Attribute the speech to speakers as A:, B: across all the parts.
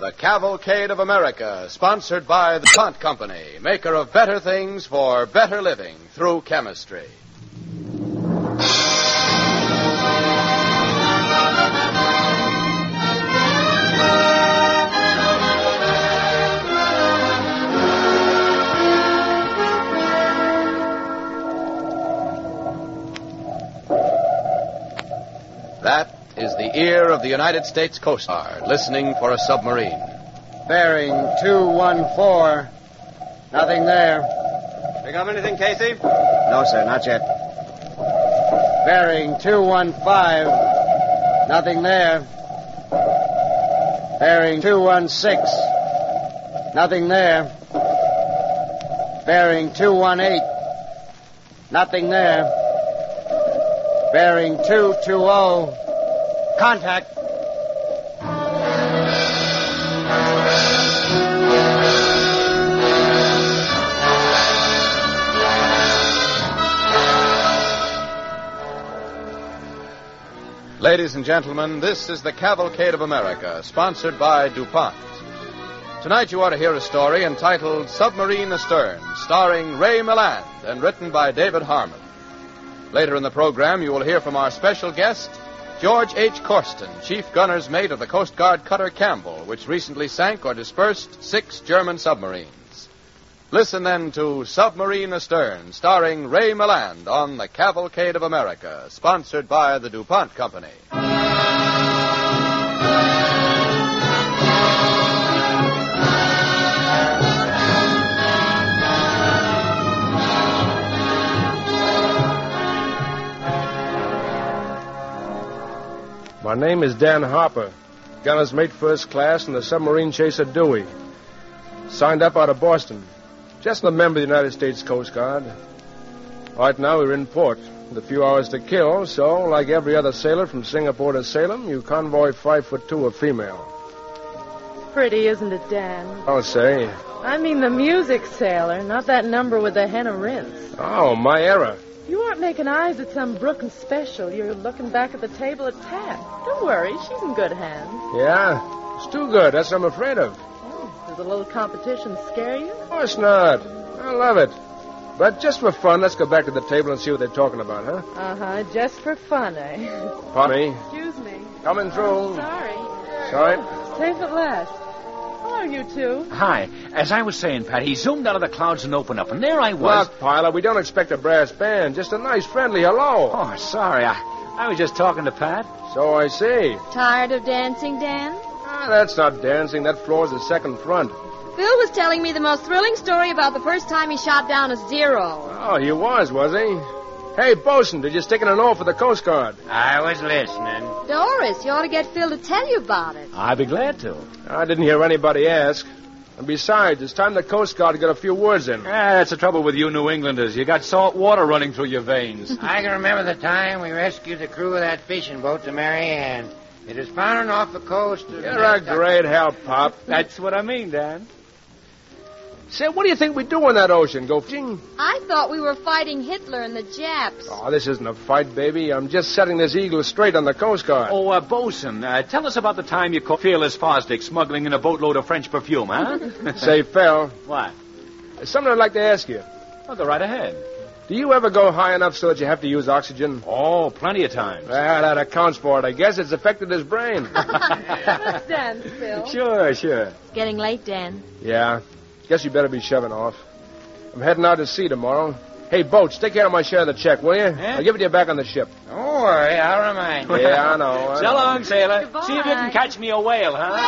A: The Cavalcade of America, sponsored by the DuPont Company, maker of better things for better living through chemistry. That is the ear of the United States Coast Guard, listening for a submarine.
B: Bearing 214. Nothing there.
C: Pick up anything, Casey?
B: No, sir, not yet. Bearing 215. Nothing there. Bearing 216. Nothing there. Bearing 218. Nothing there. Bearing 220. Contact.
A: Ladies and gentlemen, this is the Cavalcade of America, sponsored by DuPont. Tonight you ought to hear a story entitled Submarine Astern, starring Ray Milland and written by David Harmon. Later in the program, you will hear from our special guest, George H. Corsten, chief gunner's mate of the Coast Guard cutter Campbell, which recently sank or dispersed 6 German submarines. Listen then to Submarine Astern, starring Ray Milland on the Cavalcade of America, sponsored by the DuPont Company.
D: My name is Dan Harper, gunner's mate first class in the submarine chaser Dewey. Signed up out of Boston. Just a member of the United States Coast Guard. Right now we're in port with a few hours to kill, so like every other sailor from Singapore to Salem, you convoy 5'2" a female.
E: Pretty, isn't it, Dan?
D: I'll say.
E: I mean the music sailor, not that number with the henna rinse.
D: Oh, my error.
E: You aren't making eyes at some Brookings special. You're looking back at the table at Pat. Don't worry, she's in good hands.
D: Yeah? It's too good. That's what I'm afraid of.
E: Oh, does a little competition scare you?
D: Of course not. I love it. But just for fun, let's go back to the table and see what they're talking about, huh?
E: Uh-huh, just for fun, eh?
D: Pardon me?
E: Excuse me.
D: Coming through.
E: Sorry.
D: Sorry?
E: Safe at last. Hello, you two.
F: Hi. As I was saying, Pat, he zoomed out of the clouds and opened up, and there I was.
D: Look, pilot, we don't expect a brass band. Just a nice, friendly hello.
F: Oh, sorry. I was just talking to Pat.
D: So I see.
G: Tired of dancing, Dan?
D: That's not dancing. That floor's the second front.
G: Phil was telling me the most thrilling story about the first time he shot down a Zero.
D: Oh, he was he? Hey, Bosun, did you stick in an O for the Coast Guard?
C: I was listening.
G: Doris, you ought to get Phil to tell you about it.
F: I'd be glad to.
D: I didn't hear anybody ask. And besides, it's time the Coast Guard got a few words in.
F: That's the trouble with you New Englanders. You got salt water running through your veins.
C: I can remember the time we rescued the crew of that fishing boat, the Mary Ann. It was foundering off the coast of...
D: You're a great help, Pop.
F: That's what I mean, Dan.
D: Say, what do you think we do in that ocean? Go fishing?
G: I thought we were fighting Hitler and the Japs.
D: Oh, this isn't a fight, baby. I'm just setting this eagle straight on the Coast Guard.
F: Oh, Bosun, tell us about the time you caught Fearless Fosdick smuggling in a boatload of French perfume, huh?
D: Say, Phil.
F: What?
D: There's something I'd like to ask you.
F: Oh, go right ahead.
D: Do you ever go high enough so that you have to use oxygen?
F: Oh, plenty of times.
D: Well, that accounts for it. I guess it's affected his brain.
E: Let's dance, Phil.
F: Sure.
G: It's getting late, Dan.
D: Yeah. Guess you better be shoving off. I'm heading out to sea tomorrow. Hey, Boats, take care of my share of the check, will you? I'll give it to you back on the ship.
C: Don't worry, I'll remind you.
D: Yeah, I know.
F: So long, sailor.
G: Goodbye.
F: See if you can catch me a whale, huh?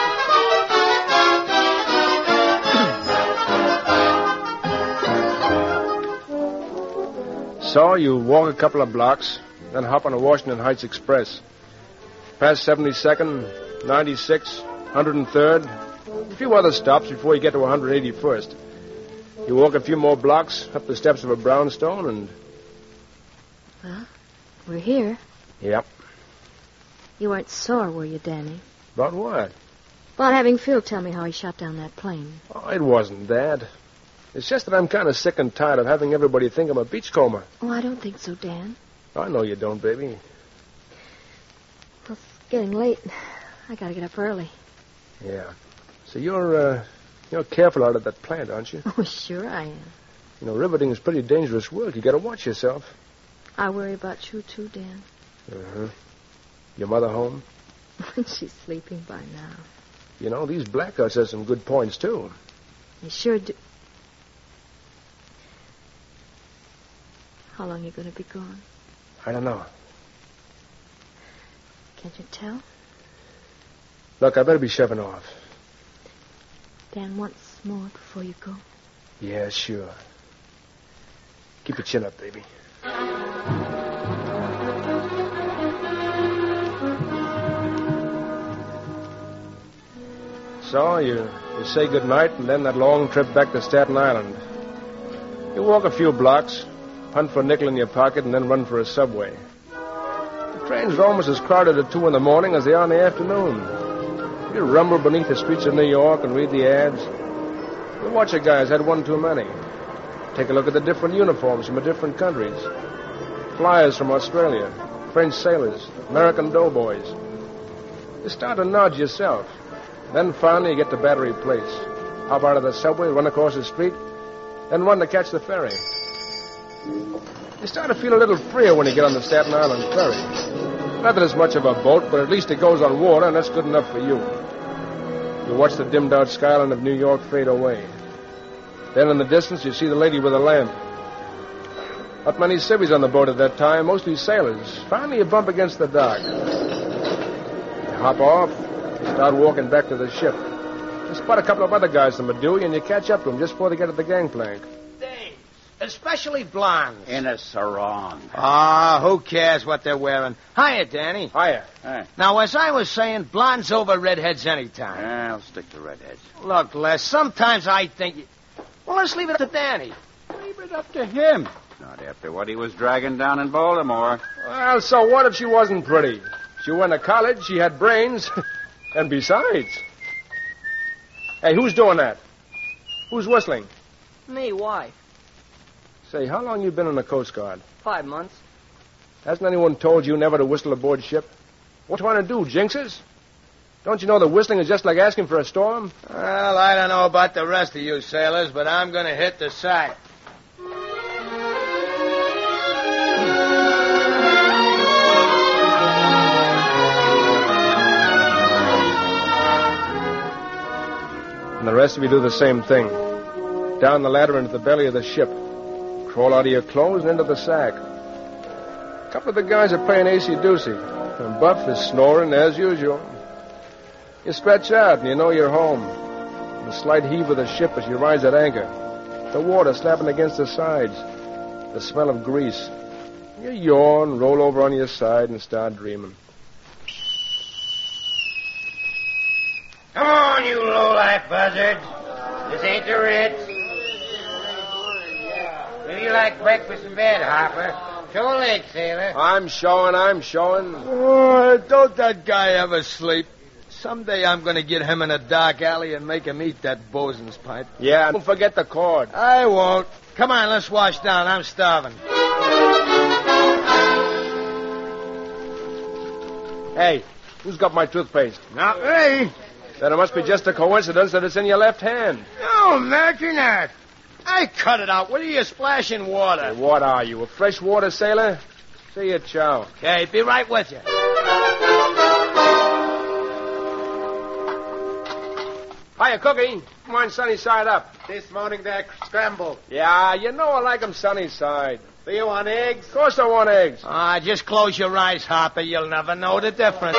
D: So you walk a couple of blocks, then hop on a Washington Heights Express. Past 72nd, 96th, 103rd, a few other stops before you get to 181st. You walk a few more blocks up the steps of a brownstone and...
G: Well, we're here.
D: Yep.
G: You weren't sore, were you, Danny?
D: About what?
G: About having Phil tell me how he shot down that plane.
D: Oh, it wasn't that. It's just that I'm kind of sick and tired of having everybody think I'm a beachcomber.
G: Oh, I don't think so, Dan.
D: I know you don't, baby.
G: Well, it's getting late. I gotta get up early.
D: Yeah. So you're careful out at that plant, aren't you?
E: Oh, sure I am.
D: You know, riveting is pretty dangerous work. You got to watch yourself.
E: I worry about you, too, Dan.
D: Uh-huh. Your mother home?
E: She's sleeping by now.
D: You know, these blackouts have some good points, too.
E: They sure do. How long are you going to be gone?
D: I don't know.
E: Can't you tell?
D: Look, I better be shoving off.
E: Dan, once more before you go.
D: Yeah, sure. Keep your chin up, baby. So, you say goodnight, and then that long trip back to Staten Island. You walk a few blocks, hunt for a nickel in your pocket, and then run for a subway. The trains are almost as crowded at 2 in the morning as they are in the afternoon. You rumble beneath the streets of New York and read the ads. You watch a guy who's had one too many. Take a look at the different uniforms from the different countries. Flyers from Australia, French sailors, American doughboys. You start to nod yourself. Then finally you get to Battery Place. Hop out of the subway, run across the street, then run to catch the ferry. You start to feel a little freer when you get on the Staten Island ferry. Not that it's much of a boat, but at least it goes on water, and that's good enough for you. You watch the dimmed-out skyline of New York fade away. Then in the distance, you see the lady with a lamp. Not many civvies on the boat at that time, mostly sailors. Finally, you bump against the dock. You hop off, you start walking back to the ship. You spot a couple of other guys from the Dewey, and you catch up to them just before they get at the gangplank.
B: Dames, especially blondes.
H: In a sarong.
B: Ah, who cares what they're wearing? Hiya, Danny.
D: Hiya.
H: Hey.
B: Now, as I was saying, blondes over redheads anytime.
H: I'll stick to redheads.
B: Look, Les, sometimes I think... Well, let's leave it up to Danny.
H: Leave it up to him. Not after what he was dragging down in Baltimore.
D: Well, so what if she wasn't pretty? She went to college, she had brains, and besides... Hey, who's doing that? Who's whistling?
I: Me, wife.
D: Say, how long you been in the Coast Guard?
I: 5 months.
D: Hasn't anyone told you never to whistle aboard ship? What you want to do, jinxes? Don't you know that whistling is just like asking for a storm?
B: Well, I don't know about the rest of you sailors, but I'm going to hit the sack.
D: And the rest of you do the same thing. Down the ladder into the belly of the ship. Crawl out of your clothes and into the sack. A couple of the guys are playing acey-deucey. And Buff is snoring as usual. You stretch out and you know you're home. The slight heave of the ship as you rise at anchor. The water slapping against the sides. The smell of grease. You yawn, roll over on your side, and start dreaming.
C: Come on, you low-life buzzards. This ain't the Ritz. Maybe you like breakfast in bed, Harper. Show a leg, sailor.
D: I'm showing.
B: Oh, don't that guy ever sleep. Someday I'm going to get him in a dark alley and make him eat that bosun's pipe.
D: Yeah, don't forget the cord.
B: I won't. Come on, let's wash down. I'm starving.
D: Hey, who's got my toothpaste?
B: Not me.
D: Then it must be just a coincidence that it's in your left hand.
B: No, imagine that. I cut it out. What are you splashing water?
D: Hey, what are you, a freshwater sailor? See you, chow.
B: Okay, be right with you.
D: Hiya, Cookie. Come on, sunny side up.
C: This morning they're scrambled.
D: Yeah, you know I like 'em sunny side.
C: Do you want eggs?
D: Of course I want eggs.
B: Just close your eyes, Harper. You'll never know the difference.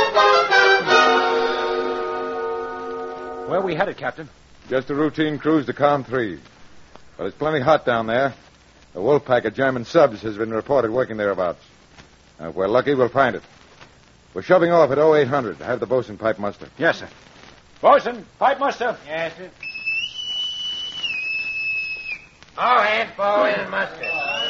F: Where are we headed, Captain?
A: Just a routine cruise to Calm 3. But it's plenty hot down there. A wolf pack of German subs has been reported working thereabouts. Now, if we're lucky, we'll find it. We're shoving off at 0800 to have the bosun pipe muster.
F: Yes, sir. Bosun, pipe muster.
C: Yes, sir. All hands forward and muster.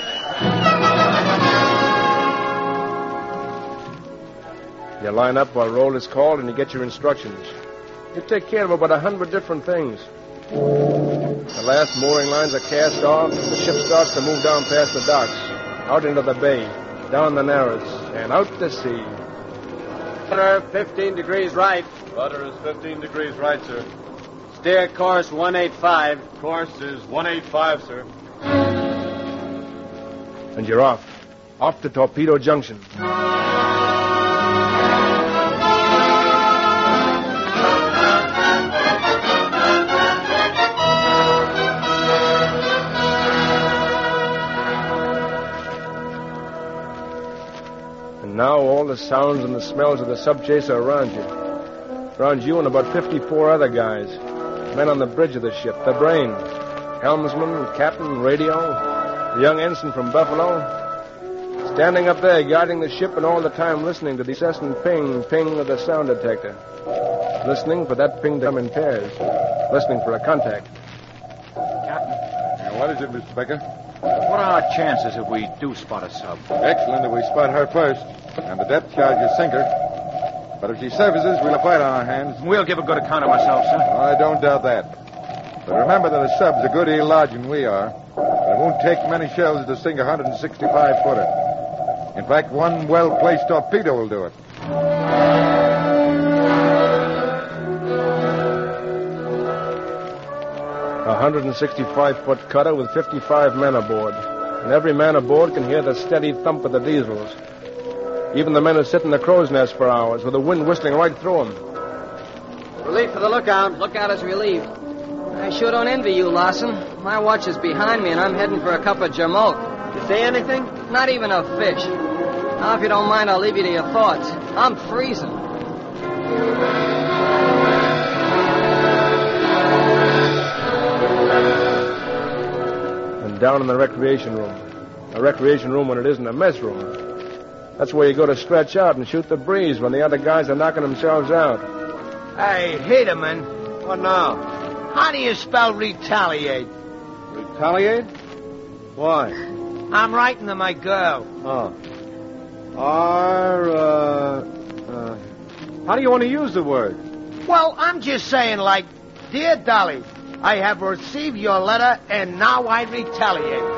D: You line up while roll is called and you get your instructions. You take care of about 100 different things. The last mooring lines are cast off, and the ship starts to move down past the docks, out into the bay, down the Narrows, and out to sea.
B: Rudder, 15 degrees right.
J: Rudder is 15 degrees right, sir. Steer course 185.
K: Course is 185, sir.
D: And you're off. Off to Torpedo Junction. And now all the sounds and the smells of the sub-chaser are around you. Around you and about 54 other guys. Men on the bridge of the ship, the brains. Helmsman, captain, radio, the young ensign from Buffalo. Standing up there, guiding the ship and all the time listening to the incessant ping, ping of the sound detector. Listening for that ping to come in pairs. Listening for a contact.
F: Captain.
K: What is it, Mr. Becker?
F: What are our chances if we do spot a sub?
K: Excellent if we spot her first. And the depth charge is sinker. But if she surfaces, we'll have fight on our hands.
F: We'll give a good account of ourselves, sir.
K: I don't doubt that. But remember that a sub's a good deal larger than we are. It won't take many shells to sink a 165-footer. In fact, one well-placed torpedo will do it.
D: A 165-foot cutter with 55 men aboard. And every man aboard can hear the steady thump of the diesels. Even the men who sit in the crow's nest for hours with the wind whistling right through them.
I: Relief for the lookout. Lookout is relieved. I sure don't envy you, Larson. My watch is behind me, and I'm heading for a cup of Jamoke. You say anything? Not even a fish. Now, if you don't mind, I'll leave you to your thoughts. I'm freezing.
D: And down in the recreation room. A recreation room when it isn't a mess room. That's where you go to stretch out and shoot the breeze when the other guys are knocking themselves out.
B: Hey, Hideman.
K: What now?
B: How do you spell retaliate?
K: Retaliate? Why?
B: I'm writing to my girl.
K: Oh. How do you want to use the word?
B: Well, I'm just saying, like, Dear Dolly, I have received your letter, and now I retaliate.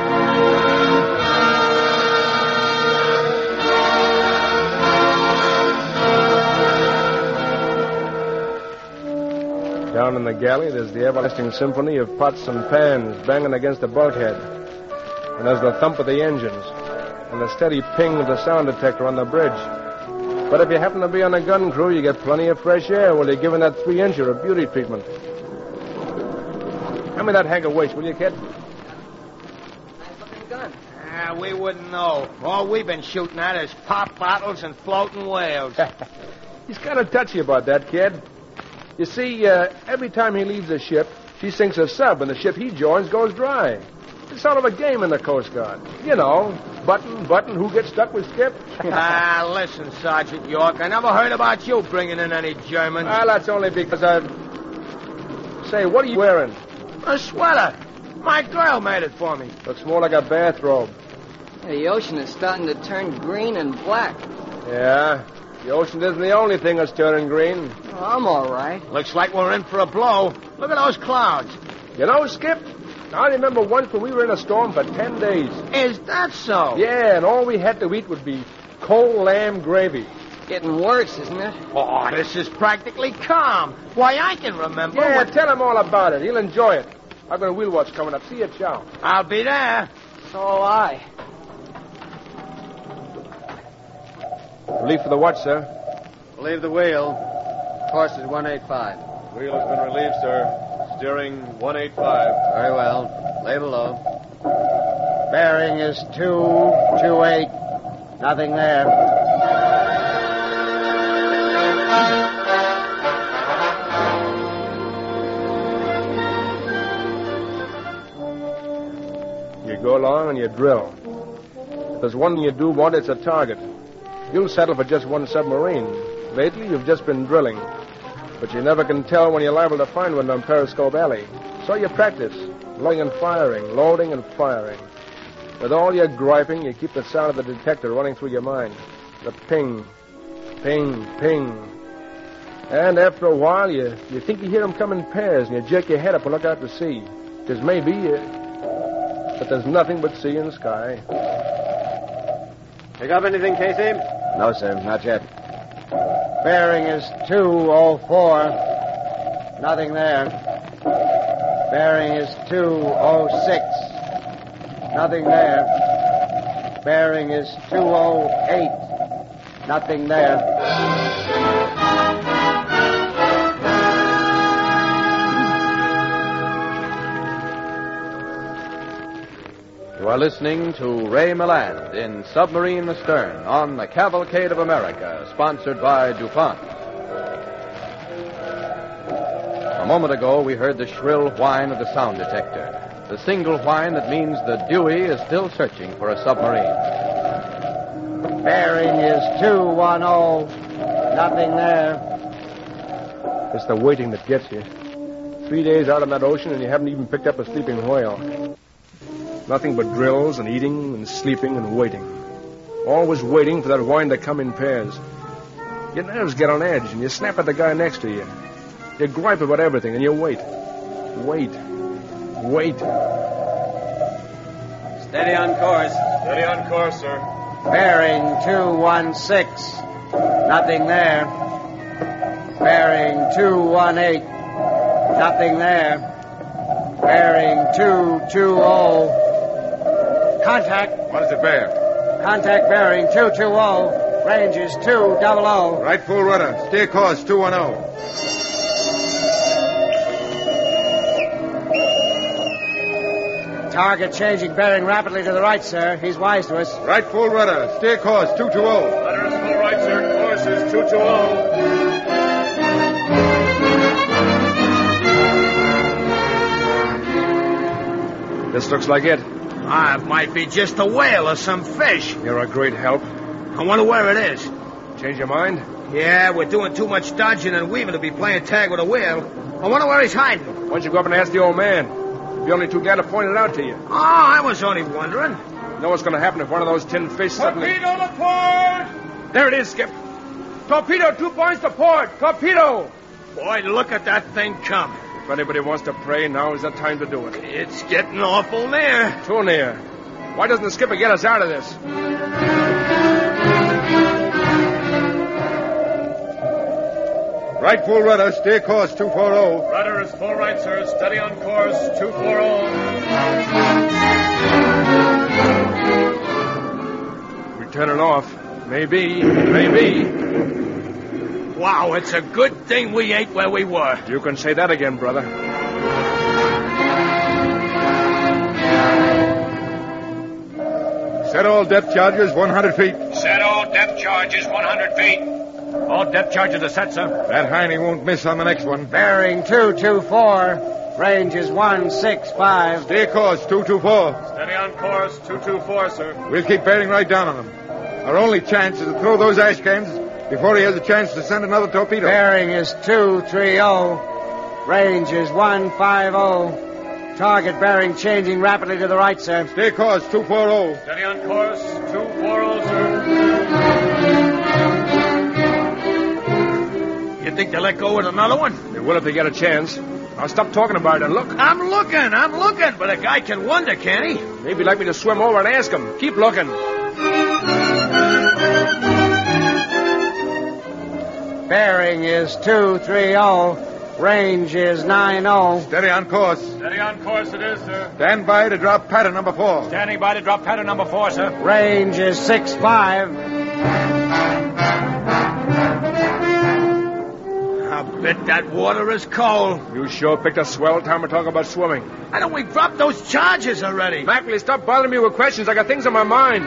D: Down in the galley, there's the everlasting symphony of pots and pans banging against the bulkhead. And there's the thump of the engines. And the steady ping of the sound detector on the bridge. But if you happen to be on a gun crew, you get plenty of fresh air while you're giving that 3-incher a beauty treatment. Hand me that hank of waste, will you, kid?
I: Nice-looking gun.
B: We wouldn't know. All we've been shooting at is pop bottles and floating whales.
D: He's kind of touchy about that, kid. You see, every time he leaves a ship, she sinks a sub, and the ship he joins goes dry. It's sort of a game in the Coast Guard. You know, button, who gets stuck with Skip?
B: Listen, Sergeant York, I never heard about you bringing in any Germans.
D: Well, that's only because Say, what are you wearing?
B: A sweater. My girl made it for me.
D: Looks more like a bathrobe.
I: The ocean is starting to turn green and black.
D: Yeah, the ocean isn't the only thing that's turning green.
I: Oh, I'm all right.
B: Looks like we're in for a blow. Look at those clouds.
D: You know, Skip, I remember once when we were in a storm for 10 days.
B: Is that so?
D: Yeah, and all we had to eat would be cold lamb gravy.
I: Getting worse, isn't it?
B: Oh, this is practically calm. Why, I can remember.
D: Yeah, tell him all about it. He'll enjoy it. I've got a wheel watch coming up. See you, Chow.
B: I'll be there.
I: So will I.
D: Relief for the watch, sir.
J: Relieve the wheel. Course is 185.
K: Wheel has been relieved, sir. Steering 185.
J: Very well. Lay below. Bearing is 228. Nothing there.
D: You go along and you drill. If there's one thing you do want, it's a target. You'll settle for just one submarine. Lately, you've just been drilling. But you never can tell when you're liable to find one on Periscope Alley. So you practice, loading and firing, loading and firing. With all your griping, you keep the sound of the detector running through your mind. The ping, ping, ping. And after a while, you think you hear them come in pairs, and you jerk your head up and look out to sea. Because maybe, but there's nothing but sea and sky.
J: Pick up anything, Casey?
H: No, sir, not yet.
J: Bearing is 204. Nothing there. Bearing is 206. Nothing there. Bearing is 208. Nothing there.
A: You are listening to Ray Milland in Submarine Astern on the Cavalcade of America, sponsored by DuPont. A moment ago, we heard the shrill whine of the sound detector, the single whine that means the Dewey is still searching for a submarine.
J: Bearing is 210. Nothing there.
D: It's the waiting that gets you. 3 days out on that ocean and you haven't even picked up a sleeping whale. Nothing but drills and eating and sleeping and waiting. Always waiting for that whine to come in pairs. Your nerves get on edge and you snap at the guy next to you. You gripe about everything and you wait. Wait. Wait.
I: Steady on course.
D: Steady on course, sir.
J: Bearing 216. Nothing there. Bearing 218. Nothing there. Bearing 220. Contact.
K: What does it bear?
J: Contact bearing 220. Range is 200.
K: Right full rudder. Steer course 210.
J: Target changing bearing rapidly to the right, sir. He's wise to us.
K: Right full rudder. Steer course 220.
D: Rudder is full right, sir. Course is 220. This looks like it.
B: Ah, it might be just a whale or some fish.
D: You're a great help.
B: I wonder where it is.
D: Change your mind?
B: Yeah, we're doing too much dodging and weaving to be playing tag with a whale. I wonder where he's hiding.
D: Why don't you go up and ask the old man? The only two guys to point it out to you.
B: Oh, I was only wondering.
D: You know what's going to happen if one of those tin fish suddenly...
B: Torpedo to port!
D: There it is, Skip. Torpedo, 2 points to port. Torpedo!
B: Boy, look at that thing come.
D: If anybody wants to pray, now is the time to do it.
B: It's getting awful near.
D: Too near. Why doesn't the skipper get us out of this?
K: Right full rudder. Steer course 240.
D: Rudder is full right, sir. Steady on course 240. We're turning off. Maybe.
B: Wow, it's a good thing we ain't where we were.
D: You can say that again, brother.
K: Set all depth charges 100 feet.
F: Set all depth charges 100 feet. All depth charges are set, sir.
K: That hiney won't miss on the next one.
J: Bearing 224. Range is 165.
K: Steer course 224.
D: Steady on course 224, sir.
K: We'll keep bearing right down on him. Our only chance is to throw those ash cans before he has a chance to send another torpedo.
J: Bearing is 230. Range is 150. Target bearing changing rapidly to the right, sir.
K: Steer course 240.
D: Steady on course 240, sir.
B: You think they'll let go with another one?
D: They will if they get a chance. Now stop talking about it and look.
B: I'm looking. But a guy can wonder, can't he?
D: Maybe you'd like me to swim over and ask him. Keep looking.
J: Bearing is 230. Range is 90.
K: Steady on course.
D: Steady on course it is, sir.
K: Stand by to drop pattern number 4.
F: Standing by to drop pattern number 4, sir.
J: Range is 65.
B: I bet that water is cold.
D: You sure picked a swell time to talk about swimming.
B: Why don't we drop those charges already?
D: Mackley, stop bothering me with questions. I got things on my mind.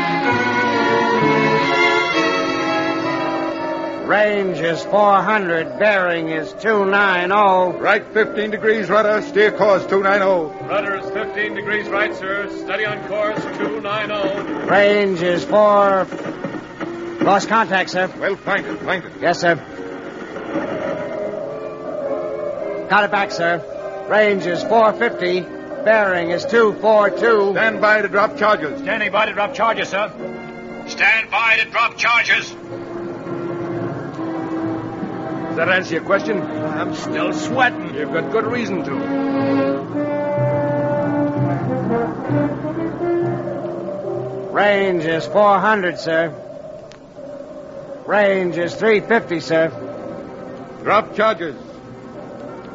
J: Range is 400. Bearing is 290.
K: Right 15 degrees rudder. Steer course 290.
D: Rudder is 15 degrees right, sir. Steady on course 290.
J: Range is 4... Lost contact, sir.
K: Well, planked it.
J: Yes, sir. Got it back, sir. Range is 450. Bearing is 242.
K: Stand by to drop charges.
F: Standing by to drop charges, sir. Stand by to drop charges.
D: Does that answer your question?
B: I'm still sweating.
D: You've got good reason to.
J: Range is 400, sir. Range is 350, sir.
K: Drop charges.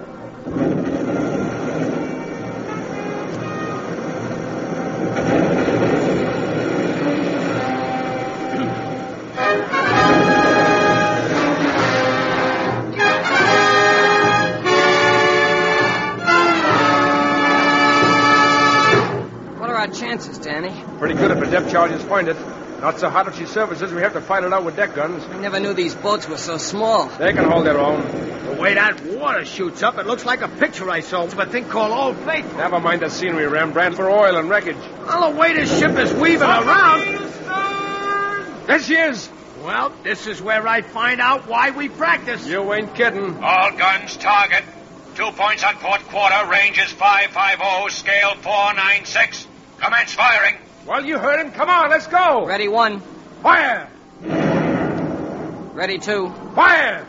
I: Danny.
D: Pretty good if the depth charges find it. Not so hot if she surfaces, we have to fight it out with deck guns.
I: I never knew these boats were so small.
D: They can hold their own.
B: The way that water shoots up, it looks like a picture I saw of a thing called Old Faithful.
D: Never mind the scenery, Rembrandt, for oil and wreckage.
B: Well, the way this ship is weaving around...
D: There she is.
B: Well, this is where I find out why we practice.
D: You ain't kidding.
L: All guns target. 2 points on port quarter. Range is 550. Scale 496. Commence firing.
D: Well, you heard him. Come on, let's go.
I: Ready, 1.
D: Fire.
I: Ready, 2.
D: Fire.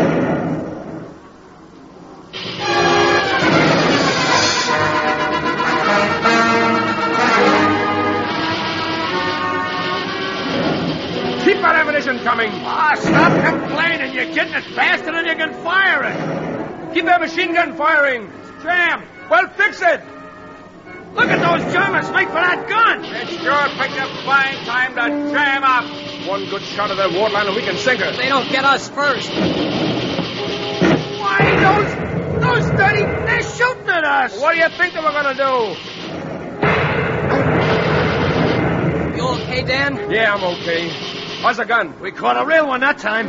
D: Keep that ammunition coming.
B: Stop complaining. You're getting it faster than you can fire it.
D: Keep that machine gun firing.
B: Jam.
D: Well, fix it.
B: Look at those Germans make for that gun.
F: It sure picked a fine time to jam up.
D: One good shot of that waterline and we can sink her.
I: They don't get us first.
B: Why, those dirty... They're shooting at us.
D: What do you think they were going to do?
I: You okay, Dan?
D: Yeah, I'm okay. How's the gun?
B: We caught a real one that time.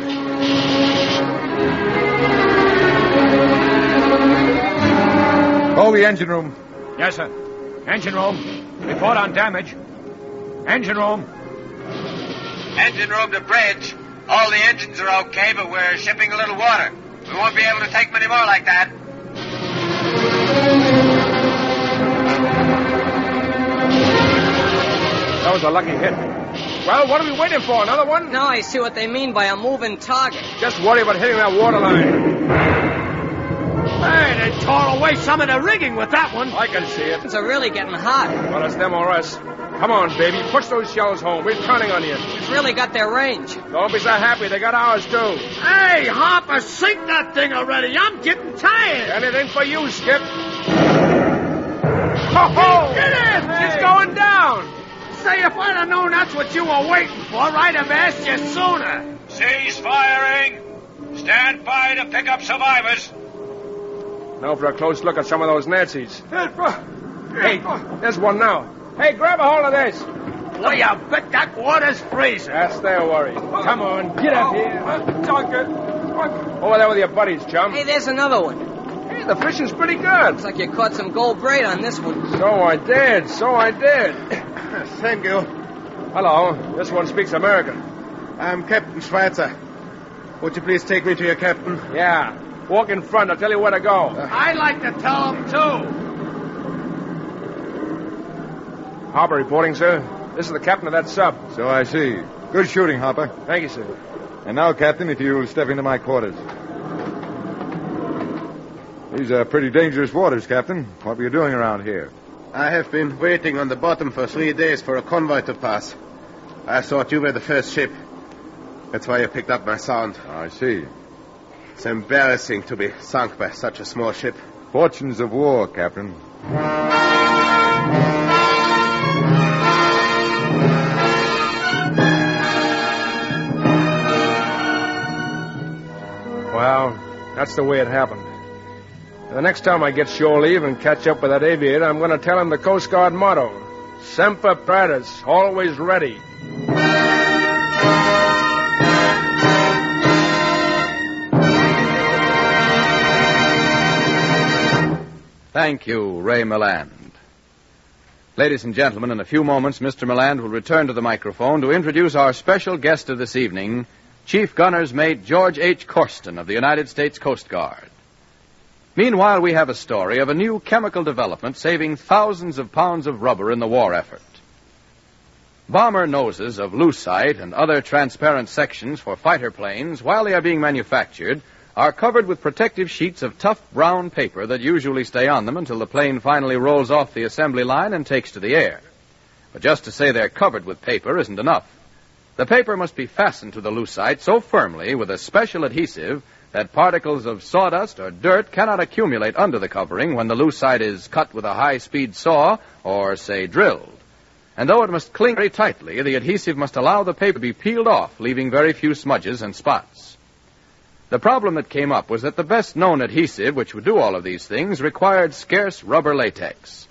K: Oh, the engine room.
F: Yes, sir. Engine room. Report on damage. Engine room.
L: Engine room to bridge. All the engines are okay, but we're shipping a little water. We won't be able to take many more like that.
D: That was a lucky hit. Well, what are we waiting for? Another one?
I: Now I see what they mean by a moving target.
D: Just worry about hitting that waterline.
B: Hey, they tore away some of the rigging with that one.
D: I can see it.
I: Things are really getting hot.
D: Well, it's them or us. Come on, baby. Push those shells home. We're counting on you.
I: We've really got their range.
D: Don't be so happy. They got ours, too.
B: Hey, Harper, sink that thing already. I'm getting tired.
D: Anything for you, Skip. Ho-ho!
B: Get it!
D: Hey. It's going down.
B: Say, if I'd have known that's what you were waiting for, I'd have asked you sooner.
L: Cease firing. Stand by to pick up survivors.
D: Now for a close look at some of those Nazis. Hey, there's one now. Hey, grab a hold of this.
B: Well, you bet that water's freezing.
D: That's their worry. Come on, get up here. Over there with your buddies, chum.
I: Hey, there's another one.
D: Hey, the fishing's pretty good.
I: Looks like you caught some gold braid on this one.
D: So I did.
M: Thank you.
D: Hello. This one speaks American.
M: I'm Captain Schweitzer. Would you please take me to your captain?
D: Yeah. Walk in front. I'll tell you where to go.
B: I'd like to tell him, too.
D: Harper reporting, sir. This is the captain of that sub.
K: So I see. Good shooting, Harper.
D: Thank you, sir.
K: And now, Captain, if you'll step into my quarters. These are pretty dangerous waters, Captain. What were you doing around here?
M: I have been waiting on the bottom for 3 days for a convoy to pass. I thought you were the first ship. That's why you picked up my sound.
K: I see.
M: It's embarrassing to be sunk by such a small ship.
K: Fortunes of war, Captain.
D: Well, that's the way it happened. The next time I get shore leave and catch up with that aviator, I'm going to tell him the Coast Guard motto. Semper Paratus, always ready.
A: Thank you, Ray Milland. Ladies and gentlemen, in a few moments, Mr. Milland will return to the microphone to introduce our special guest of this evening, Chief Gunner's Mate George H. Corsten of the United States Coast Guard. Meanwhile, we have a story of a new chemical development saving thousands of pounds of rubber in the war effort. Bomber noses of lucite and other transparent sections for fighter planes, while they are being manufactured, are covered with protective sheets of tough brown paper that usually stay on them until the plane finally rolls off the assembly line and takes to the air. But just to say they're covered with paper isn't enough. The paper must be fastened to the lucite so firmly with a special adhesive that particles of sawdust or dirt cannot accumulate under the covering when the lucite is cut with a high-speed saw or, say, drilled. And though it must cling very tightly, the adhesive must allow the paper to be peeled off, leaving very few smudges and spots. The problem that came up was that the best-known adhesive, which would do all of these things, required scarce rubber latex.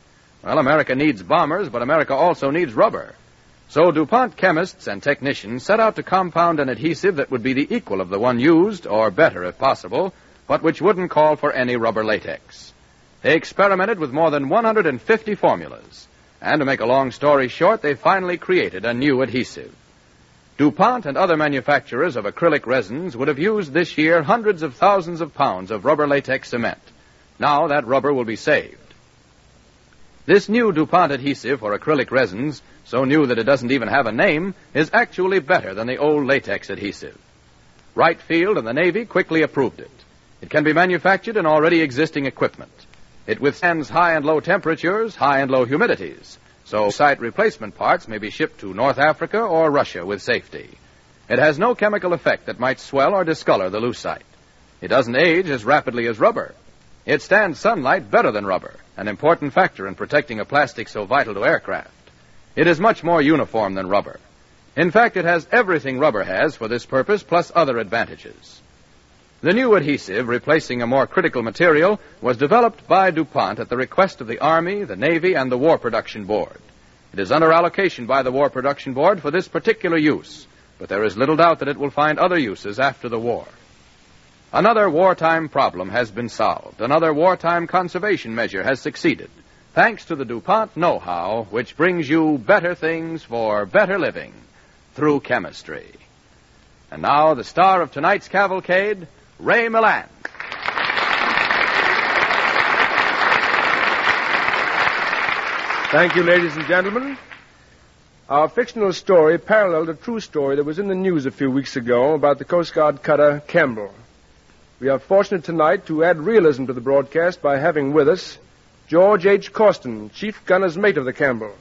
A: Well, America needs bombers, but America also needs rubber. So DuPont chemists and technicians set out to compound an adhesive that would be the equal of the one used, or better if possible, but which wouldn't call for any rubber latex. They experimented with more than 150 formulas, and to make a long story short, they finally created a new adhesive. DuPont and other manufacturers of acrylic resins would have used this year hundreds of thousands of pounds of rubber latex cement. Now that rubber will be saved. This new DuPont adhesive for acrylic resins, so new that it doesn't even have a name, is actually better than the old latex adhesive. Wright Field and the Navy quickly approved it. It can be manufactured in already existing equipment. It withstands high and low temperatures, high and low humidities, so site replacement parts may be shipped to North Africa or Russia with safety. It has no chemical effect that might swell or discolor the lucite. It doesn't age as rapidly as rubber. It stands sunlight better than rubber, an important factor in protecting a plastic so vital to aircraft. It is much more uniform than rubber. In fact, it has everything rubber has for this purpose, plus other advantages. The new adhesive, replacing a more critical material, was developed by DuPont at the request of the Army, the Navy, and the War Production Board. It is under allocation by the War Production Board for this particular use, but there is little doubt that it will find other uses after the war. Another wartime problem has been solved. Another wartime conservation measure has succeeded, thanks to the DuPont know-how, which brings you better things for better living through chemistry. And now, the star of tonight's cavalcade, Ray Milland.
D: Thank you, ladies and gentlemen. Our fictional story paralleled a true story that was in the news a few weeks ago about the Coast Guard cutter Campbell. We are fortunate tonight to add realism to the broadcast by having with us George H. Costin, chief gunner's mate of the Campbell.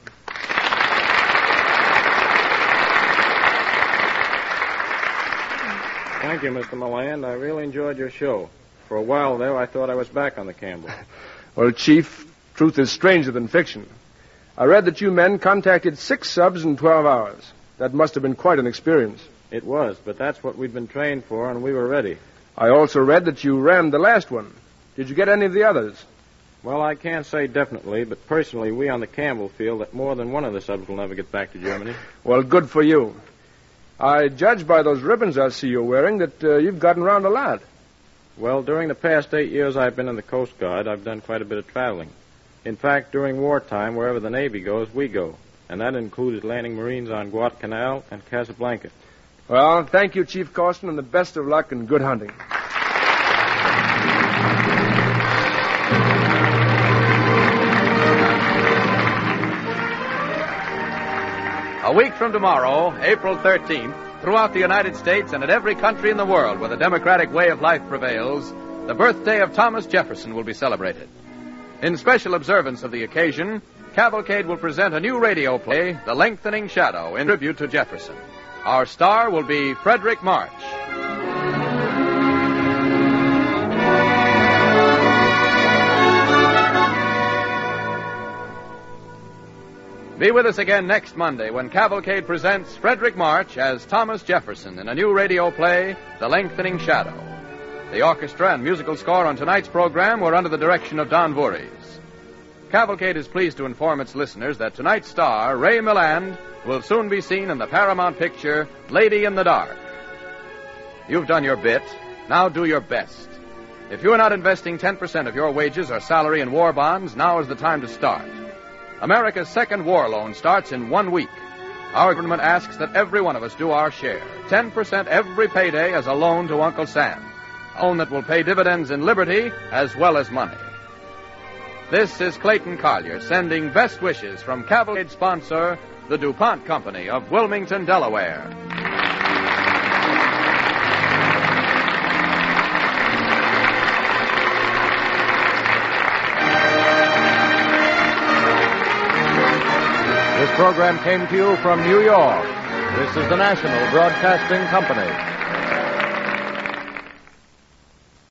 N: Thank you, Mr. Milland. I really enjoyed your show. For a while there, I thought I was back on the Campbell.
D: Well, Chief, truth is stranger than fiction. I read that you men contacted 6 subs in 12 hours. That must have been quite an experience.
N: It was, but that's what we'd been trained for, and we were ready.
D: I also read that you rammed the last one. Did you get any of the others?
N: Well, I can't say definitely, but personally, we on the Campbell feel that more than one of the subs will never get back to Germany.
D: Well, good for you. I judge by those ribbons I see you wearing that you've gotten around a lot.
N: Well, during the past 8 years I've been in the Coast Guard, I've done quite a bit of traveling. In fact, during wartime, wherever the Navy goes, we go. And that included landing Marines on Guadalcanal and Casablanca.
D: Well, thank you, Chief Costin, and the best of luck and good hunting.
A: A week from tomorrow, April 13th, throughout the United States and in every country in the world where the democratic way of life prevails, the birthday of Thomas Jefferson will be celebrated. In special observance of the occasion, Cavalcade will present a new radio play, The Lengthening Shadow, in tribute to Jefferson. Our star will be Frederick March. Be with us again next Monday when Cavalcade presents Frederick March as Thomas Jefferson in a new radio play, The Lengthening Shadow. The orchestra and musical score on tonight's program were under the direction of Don Voorhees. Cavalcade is pleased to inform its listeners that tonight's star, Ray Milland, will soon be seen in the Paramount picture, Lady in the Dark. You've done your bit. Now do your best. If you're not investing 10% of your wages or salary in war bonds, now is the time to start. America's second war loan starts in 1 week. Our government asks that every one of us do our share. 10% every payday as a loan to Uncle Sam. A loan that will pay dividends in liberty as well as money. This is Clayton Collier sending best wishes from Cavalcade sponsor, the DuPont Company of Wilmington, Delaware.
O: This program came to you from New York. This is the National Broadcasting Company.